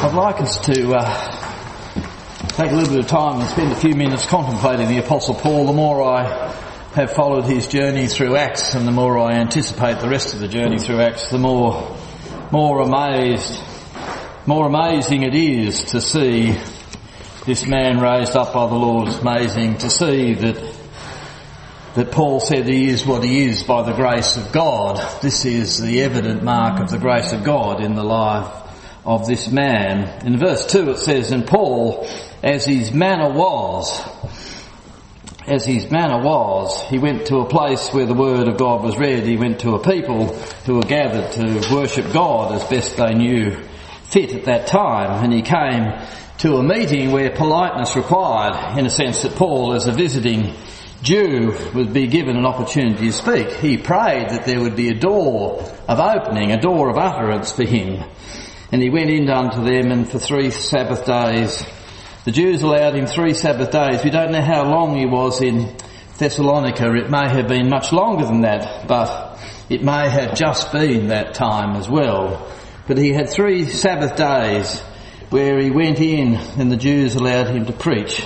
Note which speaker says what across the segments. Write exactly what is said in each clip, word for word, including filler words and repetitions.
Speaker 1: I'd like us to uh, take a little bit of time and spend a few minutes contemplating the Apostle Paul. The more I have followed his journey through Acts and the more I anticipate the rest of the journey through Acts, the more, more amazed, more amazing it is to see this man raised up by the Lord. It's amazing to see that that Paul said he is what he is by the grace of God. This is the evident mark of the grace of God in the life of this man. In verse two it says, "And Paul, as his manner was, as his manner was, he went to a place where the word of God was read. He went to a people who were gathered to worship God as best they knew fit at that time. And he came to a meeting where politeness required, in a sense that Paul, as a visiting Jew, would be given an opportunity to speak. He prayed that there would be a door of opening, a door of utterance for him. And he went in unto them, and for three Sabbath days, the Jews allowed him three Sabbath days. We don't know how long he was in Thessalonica. It may have been much longer than that, but it may have just been that time as well. But he had three Sabbath days where he went in and the Jews allowed him to preach.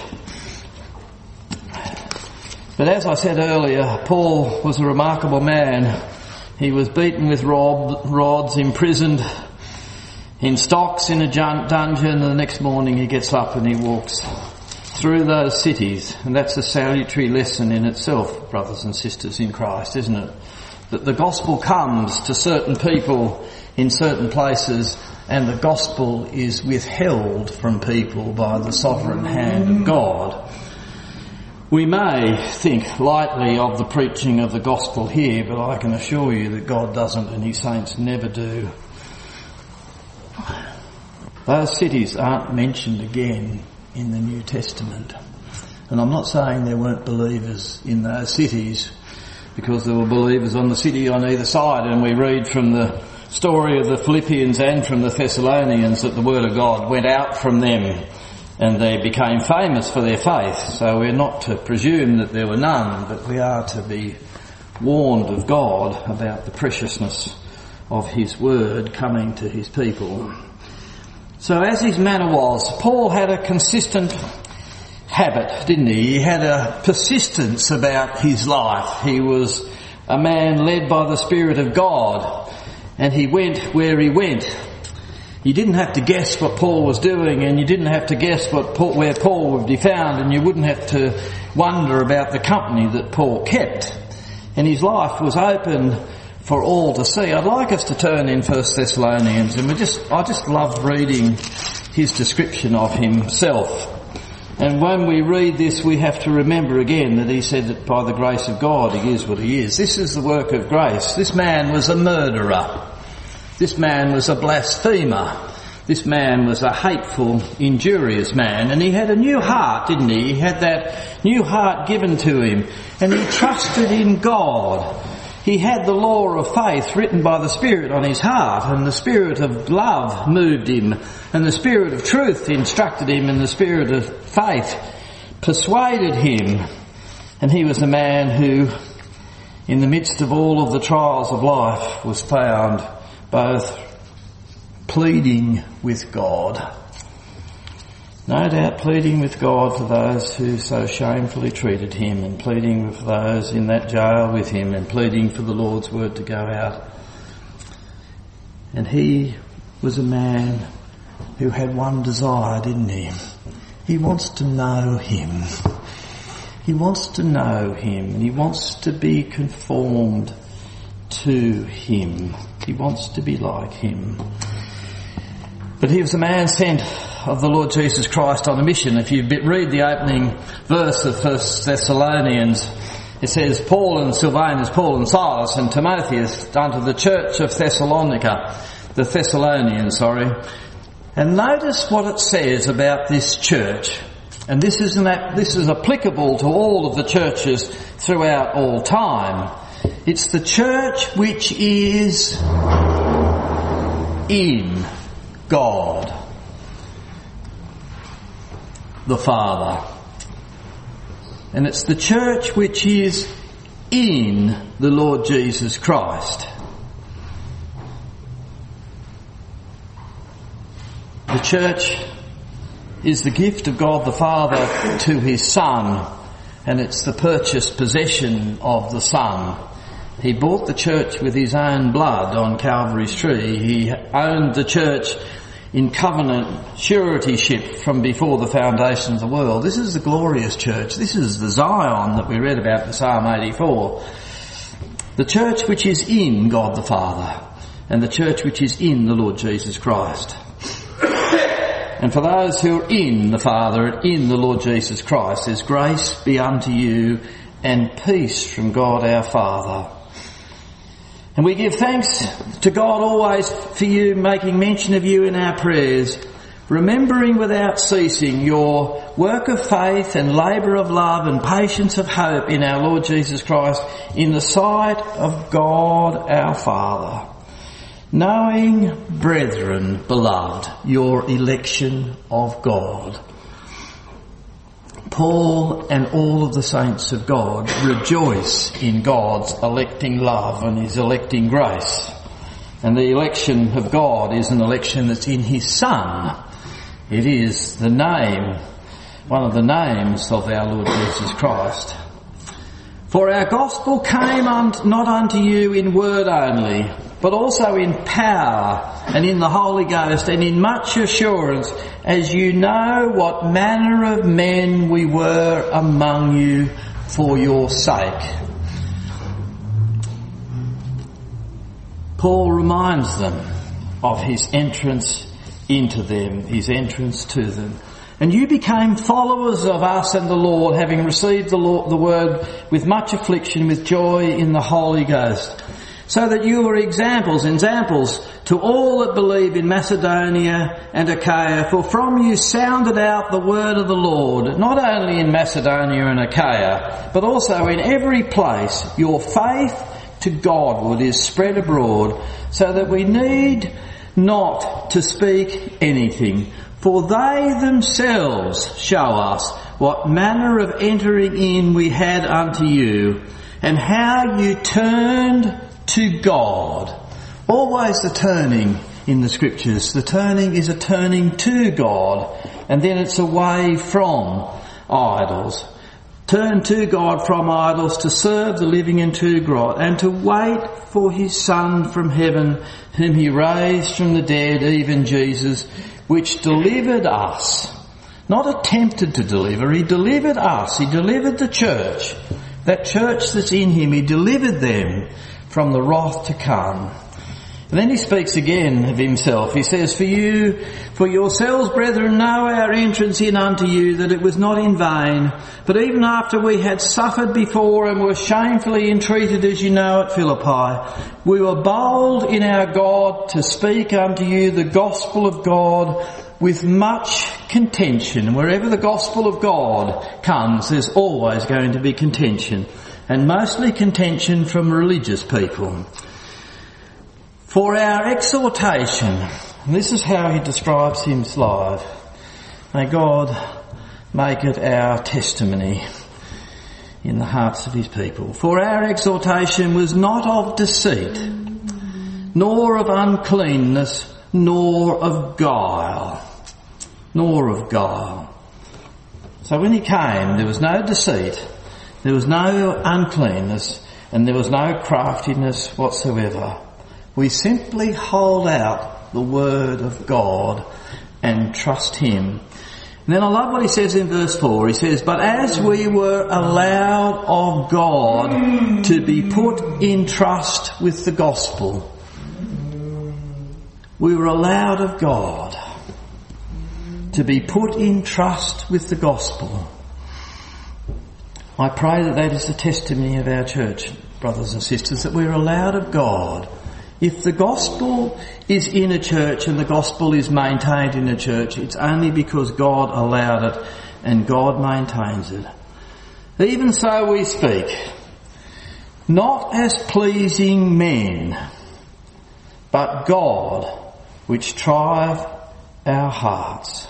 Speaker 1: But as I said earlier, Paul was a remarkable man. He was beaten with rods, imprisoned in stocks in a dungeon, and the next morning he gets up and he walks through those cities. And that's a salutary lesson in itself, brothers and sisters in Christ, isn't it? That the gospel comes to certain people in certain places, and the gospel is withheld from people by the sovereign hand of God. We may think lightly of the preaching of the gospel here, but I can assure you that God doesn't, and his saints never do. Those cities aren't mentioned again in the New Testament. And I'm not saying there weren't believers in those cities, because there were believers on the city on either side, and we read from the story of the Philippians and from the Thessalonians that the word of God went out from them and they became famous for their faith. So we're not to presume that there were none, but we are to be warned of God about the preciousness of his word coming to his people. So as his manner was, Paul had a consistent habit, didn't he? He had a persistence about his life. He was a man led by the Spirit of God, and he went where he went. You didn't have to guess what Paul was doing, and you didn't have to guess what Paul, where Paul would be found, and you wouldn't have to wonder about the company that Paul kept. And his life was open for all to see. I'd like us to turn in First Thessalonians, and we just I just love reading his description of himself. And when we read this, we have to remember again that he said that by the grace of God he is what he is. This is the work of grace. This man was a murderer. This man was a blasphemer. This man was a hateful, injurious man. And he had a new heart, didn't he? He had that new heart given to him. And he trusted in God. He had the law of faith written by the Spirit on his heart, and the Spirit of love moved him, and the Spirit of truth instructed him, and the Spirit of faith persuaded him. And he was a man who, in the midst of all of the trials of life, was found both pleading with God. No doubt pleading with God for those who so shamefully treated him, and pleading with those in that jail with him, and pleading for the Lord's word to go out. And he was a man who had one desire, didn't he? He wants to know him. He wants to know him, and he wants to be conformed to him. He wants to be like him. But he was a man sent of the Lord Jesus Christ on a mission. If you read the opening verse of First Thessalonians, it says, Paul and Silvanus, Paul and Silas and Timotheus unto the church of Thessalonica, the Thessalonians, sorry. And notice what it says about this church. And this is, an, this is applicable to all of the churches throughout all time. It's the church which is in God the Father. And it's the church which is in the Lord Jesus Christ. The church is the gift of God the Father to his Son, and it's the purchased possession of the Son. He bought the church with his own blood on Calvary's tree. He owned the church in covenant suretyship from before the foundation of the world. This is the glorious church. This is the Zion that we read about in Psalm eighty-four. The church which is in God the Father, and the church which is in the Lord Jesus Christ. And for those who are in the Father and in the Lord Jesus Christ, there's grace be unto you and peace from God our Father. And we give thanks to God always for you, making mention of you in our prayers, remembering without ceasing your work of faith and labour of love and patience of hope in our Lord Jesus Christ in the sight of God our Father. Knowing, brethren, beloved, your election of God. Paul and all of the saints of God rejoice in God's electing love and his electing grace. And the election of God is an election that's in his Son. It is the name, one of the names of our Lord Jesus Christ. For our gospel came not unto you in word only, but also in power and in the Holy Ghost and in much assurance, as you know what manner of men we were among you for your sake. Paul reminds them of his entrance into them, his entrance to them. And you became followers of us and the Lord, having received the, Lord, the word with much affliction, with joy in the Holy Ghost, so that you were examples, examples to all that believe in Macedonia and Achaia. For from you sounded out the word of the Lord, not only in Macedonia and Achaia, but also in every place. Your faith to Godward is spread abroad, so that we need not to speak anything. For they themselves show us what manner of entering in we had unto you, and how you turned to God. Always the turning in the scriptures. The turning is a turning to God, and then it's away from idols. Turn to God from idols, to serve the living and true God, and to wait for his Son from heaven, whom he raised from the dead, even Jesus, which delivered us. Not attempted to deliver, he delivered us. He delivered the church. That church that's in him, he delivered them from the wrath to come. And then he speaks again of himself. He says, For you, for yourselves, brethren, know our entrance in unto you, that it was not in vain. But even after we had suffered before and were shamefully entreated, as you know, at Philippi, we were bold in our God to speak unto you the gospel of God with much contention. And wherever the gospel of God comes, there's always going to be contention. And mostly contention from religious people. For our exhortation, and this is how he describes his life. May God make it our testimony in the hearts of his people. For our exhortation was not of deceit, nor of uncleanness, nor of guile. Nor of guile. So when he came, there was no deceit, there was no uncleanness, and there was no craftiness whatsoever. We simply hold out the word of God and trust him. And then I love what he says in verse four. He says, But as we were allowed of God to be put in trust with the gospel, we were allowed of God to be put in trust with the gospel. I pray that that is the testimony of our church, brothers and sisters, that we're allowed of God. If the gospel is in a church and the gospel is maintained in a church, it's only because God allowed it and God maintains it. Even so we speak, not as pleasing men, but God, which trieth our hearts.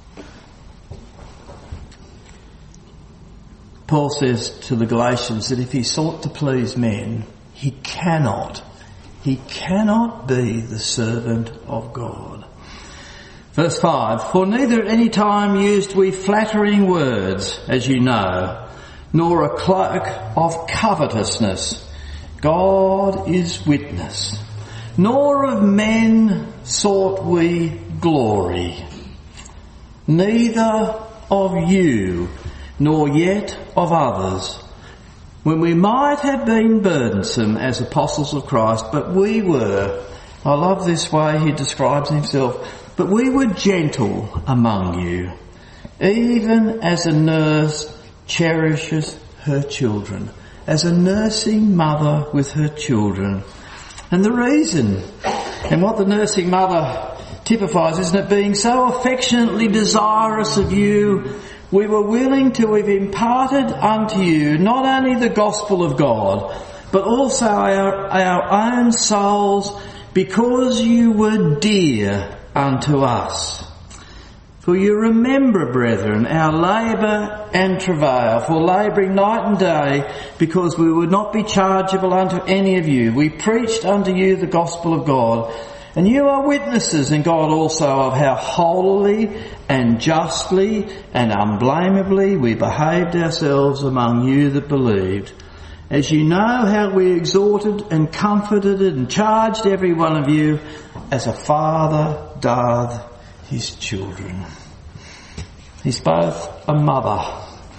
Speaker 1: Paul says to the Galatians that if he sought to please men, he cannot He cannot be the servant of God. Verse five, for neither at any time used we flattering words, as you know, nor a cloak of covetousness. God is witness. Nor of men sought we glory. Neither of you, nor yet of others, when we might have been burdensome as apostles of Christ, but we were, I love this way he describes himself, but we were gentle among you, even as a nurse cherishes her children, as a nursing mother with her children. And the reason, and what the nursing mother typifies, isn't it, being so affectionately desirous of you, we were willing to have imparted unto you not only the gospel of God, but also our, our own souls, because you were dear unto us. For you remember, brethren, our labour and travail, for labouring night and day, because we would not be chargeable unto any of you. We preached unto you the gospel of God, and you are witnesses in God also of how holily and justly and unblameably we behaved ourselves among you that believed. As you know how we exhorted and comforted and charged every one of you as a father doth his children. He's both a mother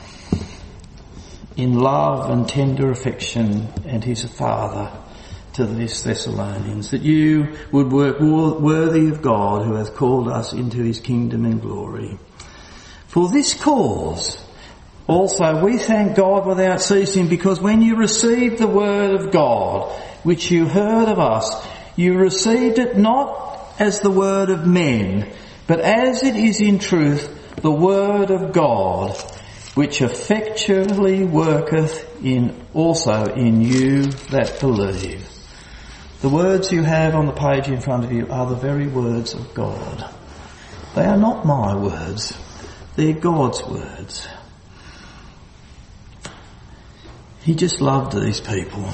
Speaker 1: in love and tender affection, and he's a father to these Thessalonians, that you would work worthy of God who hath called us into his kingdom and glory. For this cause also we thank God without ceasing, because when you received the word of God, which you heard of us, you received it not as the word of men, but as it is in truth the word of God, which effectually worketh in also in you that believe. The words you have on the page in front of you are the very words of God. They are not my words, they're God's words. He just loved these people.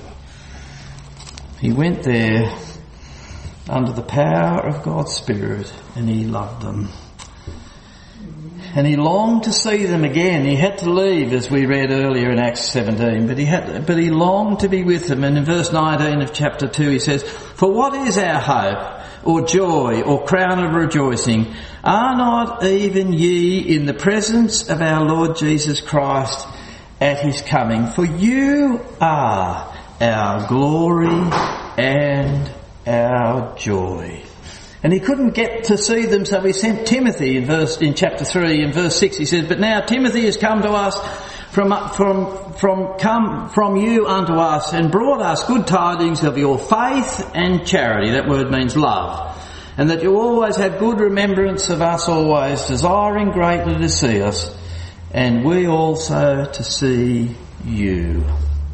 Speaker 1: He went there under the power of God's Spirit, and he loved them. And he longed to see them again. He had to leave, as we read earlier in Acts seventeen, but he had, but he longed to be with them. And in verse nineteen of chapter two he says, for what is our hope, or joy, or crown of rejoicing? Are not even ye in the presence of our Lord Jesus Christ at his coming? For you are our glory and our joy. And he couldn't get to see them, so he sent Timothy in verse, in chapter three, in verse six, he says, but now Timothy has come to us from, from, from, come from you unto us, and brought us good tidings of your faith and charity. That word means love. And that you always have good remembrance of us always, desiring greatly to see us, and we also to see you.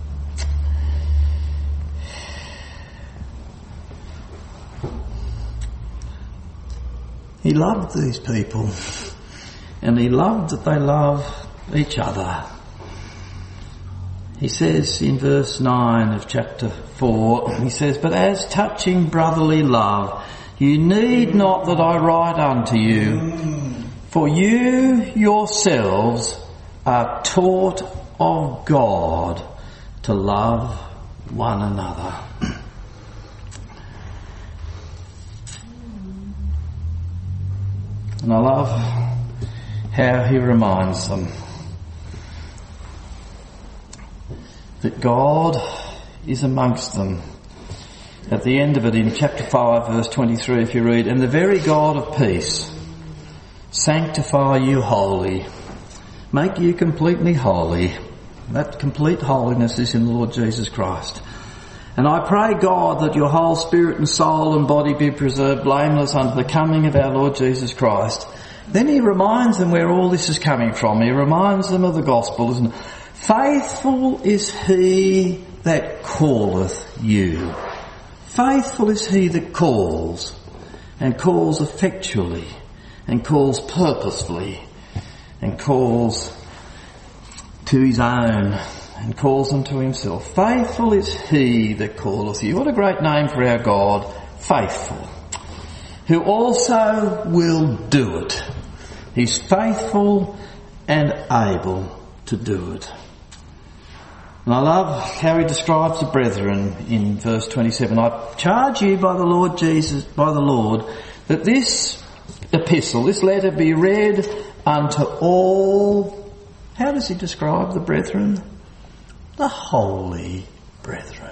Speaker 1: He loved these people, and he loved that they love each other. He says in verse nine of chapter four, he says, but as touching brotherly love, you need not that I write unto you, for you yourselves are taught of God to love one another. And I love how he reminds them that God is amongst them. At the end of it, in chapter five, verse twenty-three, if you read, and the very God of peace sanctify you wholly, make you completely holy. That complete holiness is in the Lord Jesus Christ. And I pray, God, that your whole spirit and soul and body be preserved blameless unto the coming of our Lord Jesus Christ. Then he reminds them where all this is coming from. He reminds them of the gospel, isn't it? Faithful is he that calleth you. Faithful is he that calls, and calls effectually, and calls purposefully, and calls to his own, and calls them to himself. Faithful is he that calleth you. What a great name for our God, faithful. who also will do it. He's faithful and able to do it. And I love how he describes the brethren in verse twenty-seven. I charge you by the Lord Jesus, by the Lord, that this epistle, this letter be read unto all. How does he describe the brethren? The holy brethren.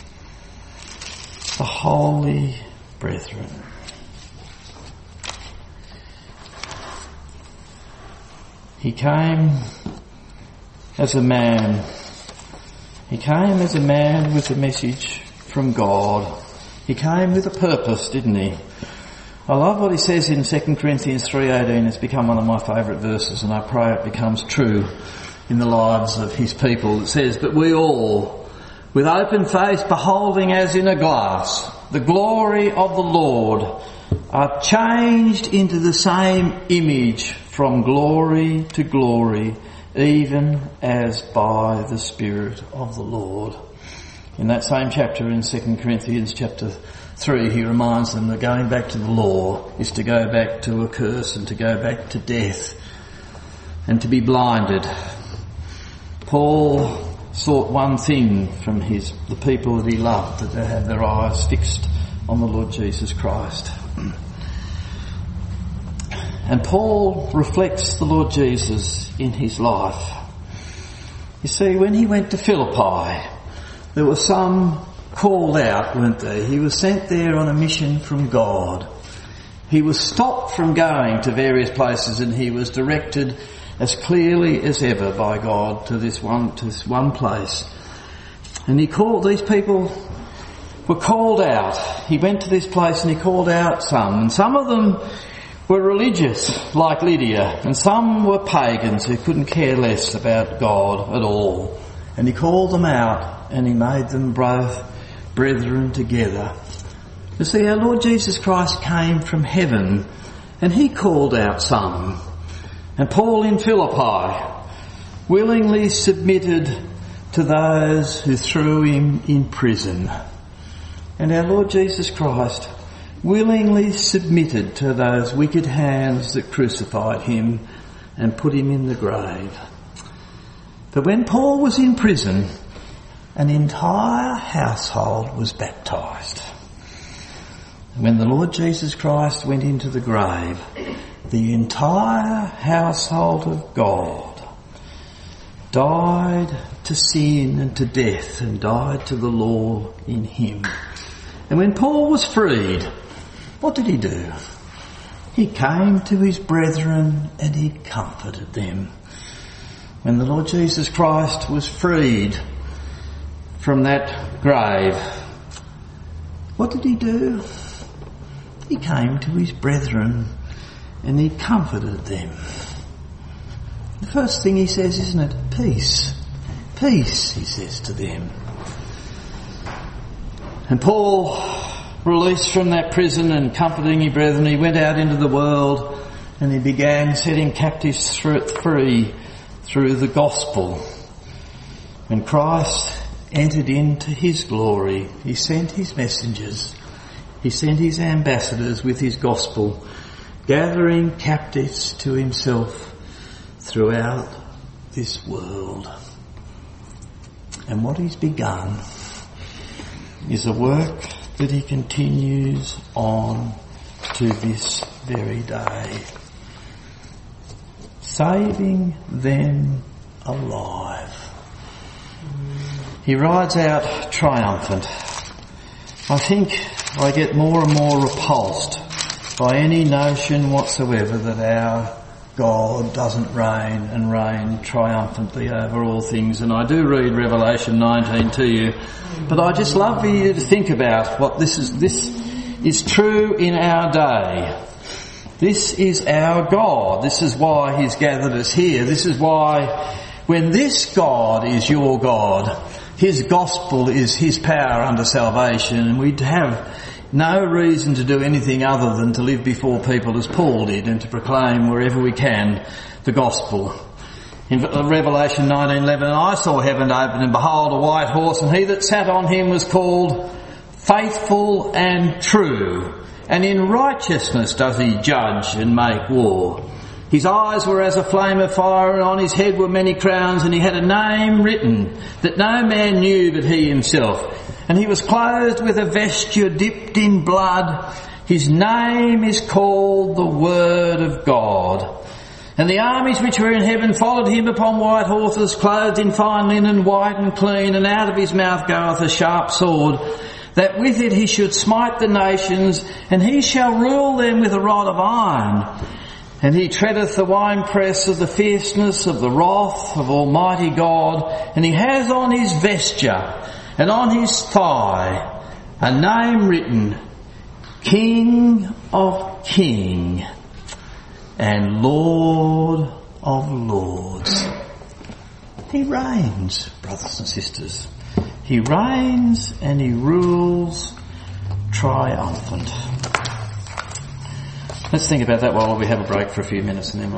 Speaker 1: The holy brethren. He came as a man. He came as a man with a message from God. He came with a purpose, didn't he? I love what he says in Second Corinthians three eighteen. It's become one of my favourite verses, and I pray it becomes true in the lives of his people. It says, but we all, with open face, beholding as in a glass the glory of the Lord, are changed into the same image from glory to glory, even as by the Spirit of the Lord. In that same chapter in Second Corinthians chapter three, he reminds them that going back to the law is to go back to a curse and to go back to death and to be blinded. Paul sought one thing from his the people that he loved, that they had their eyes fixed on the Lord Jesus Christ. And Paul reflects the Lord Jesus in his life. You see, when he went to Philippi, there were some called out, weren't there? He was sent there on a mission from God. He was stopped from going to various places, and he was directed as clearly as ever by God to this one, to this one place. And he called, these people were called out. He went to this place and he called out some, and some of them were religious, like Lydia, and some were pagans who couldn't care less about God at all. And he called them out, and he made them both brethren together. You see, our Lord Jesus Christ came from heaven, and he called out some. And Paul in Philippi willingly submitted to those who threw him in prison. And our Lord Jesus Christ willingly submitted to those wicked hands that crucified him and put him in the grave. But when Paul was in prison, an entire household was baptised. When the Lord Jesus Christ went into the grave, the entire household of God died to sin and to death and died to the law in him. And when Paul was freed, what did he do? He came to his brethren and he comforted them. When the Lord Jesus Christ was freed from that grave, what did he do? He came to his brethren and he comforted them. The first thing he says, isn't it? Peace. Peace, he says to them. And Paul, released from that prison and comforting his brethren, he went out into the world and he began setting captives free through the gospel. When Christ entered into his glory, he sent his messengers, he sent his ambassadors with his gospel, gathering captives to himself throughout this world. And what he's begun is a work that he continues on to this very day, saving them alive. He rides out triumphant. I think I get more and more repulsed by any notion whatsoever that our God doesn't reign and reign triumphantly over all things. And I do read Revelation nineteen to you, but I just love for you to think about what this is. This is true in our day. This is our God. This is why he's gathered us here. This is why when this God is your God, his gospel is his power unto salvation, and we'd have no reason to do anything other than to live before people as Paul did and to proclaim wherever we can the gospel. In Revelation nineteen eleven, I saw heaven open, and behold, a white horse, and he that sat on him was called Faithful and True, and in righteousness does he judge and make war. His eyes were as a flame of fire, and on his head were many crowns, and he had a name written that no man knew but he himself. And he was clothed with a vesture dipped in blood. His name is called the Word of God. And the armies which were in heaven followed him upon white horses, clothed in fine linen, white and clean, and out of his mouth goeth a sharp sword, that with it he should smite the nations, and he shall rule them with a rod of iron. And he treadeth the winepress of the fierceness of the wrath of Almighty God, and he has on his vesture and on his thigh a name written, King of Kings and Lord of Lords. He reigns, brothers and sisters. He reigns and he rules triumphant. Let's think about that while we have a break for a few minutes, and then we'll